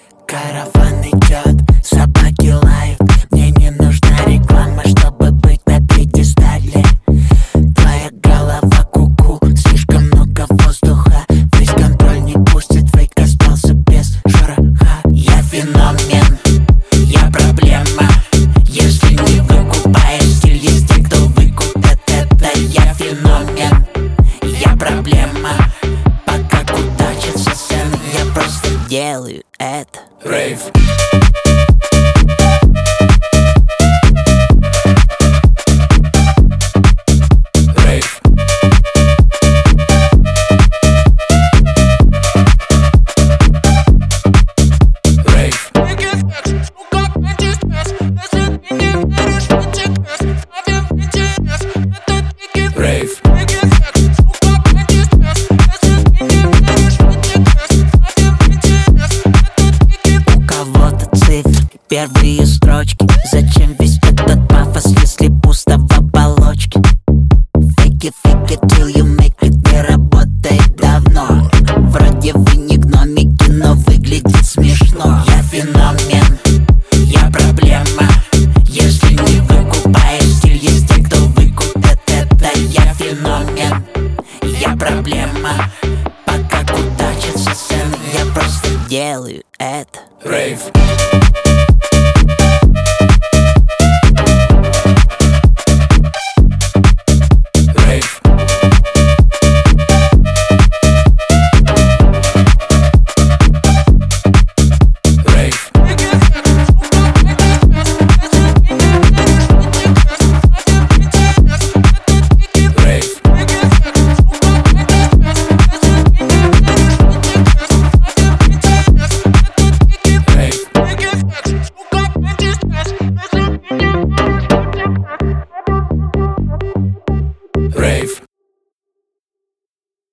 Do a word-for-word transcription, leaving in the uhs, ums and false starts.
Караван идет, собаки лают. Мне не нужна реклама, чтобы быть на пьедестале. Твоя голова куку, слишком много воздуха. Весь контроль не пустит, фейк остался без шороха. Я феномен, я проблема. Если не выкупаешь стиль, есть те, кто выкупит это. Я феномен, я проблема. Пока кудачатся сцены, я просто делаю это. Рейв. Рейв. Рейв. Рейв. Первые строчки. Зачем весь этот пафос, если пусто в оболочке? Fake it, fake it till you make it не работает давно. Вроде вы не гномики, но выглядит смешно. Я феномен, я проблема. Если не выкупаешь стиль, есть те, кто выкупит это. Я феномен, я проблема. Пока кудачатся сцены, я просто делаю это. Рейв.